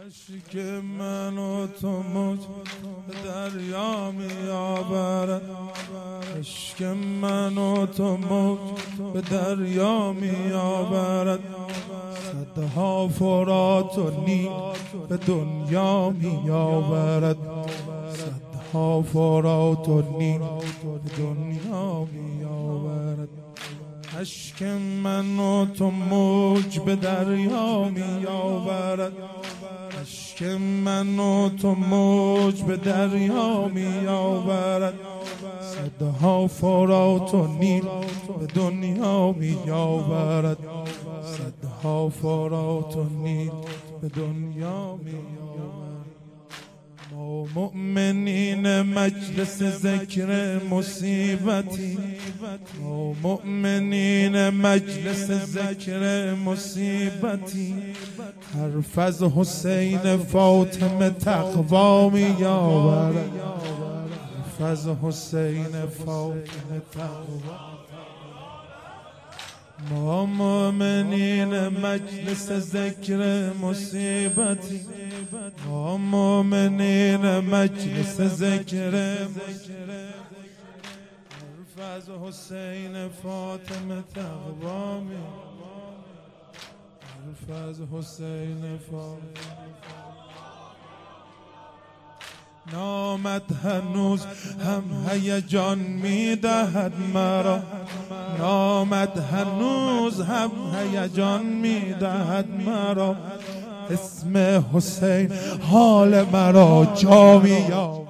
عشق من و تو موج به دریا می آورد، عشق من و تو موج به دریا می آورد، صدها فرات و نیل به دنیا می آورد، صدها فرات و نیل به دنیا می آورد. عشق من و تو موج به دریا می آورد، عشق من و تو موج به دریا می آورد، صدها فرات و نیل به دنیا می آورد، صدها فرات و نیل به دنیا می آورد. ما مؤمنین مجلس ذکر مصیبتی، ما مؤمنین مجلس ذکر مصیبتی، حرف از حسین فاطمه تقوا می آورد، حرف از حسین فاطمه تقوا. ما مؤمنین مجلس ذکر مصیبتی، ما مؤمنین مجلس ذکر مصیبتی، حرف از حسین فاطمه تقوا می، حرف از حسین فاطمه. نامت هنوز هم هیجان می‌دهد مرا، نامت هنوز هم هیجان می‌دهد مرا، اسم حسین حال مرا جا می‌آورد.